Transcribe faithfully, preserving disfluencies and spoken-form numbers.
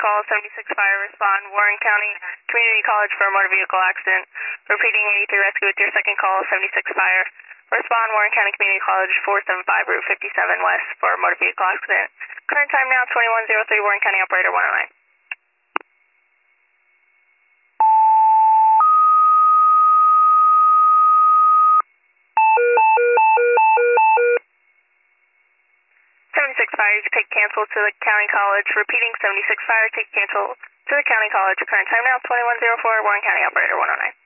call seventy-six Fire, respond Warren County Community College for a motor vehicle accident. Repeating eighty-three Rescue with your second call seventy-six Fire. Respond Warren County Community College four seventy-five Route fifty-seven West for a motor vehicle accident. Current time now twenty-one oh three, Warren County Operator one oh nine. seventy-six Fire, you can take cancel to the County College. Repeating seventy-six Fire, take cancel to the County College. Current time now twenty-one oh four, Warren County Operator one oh nine.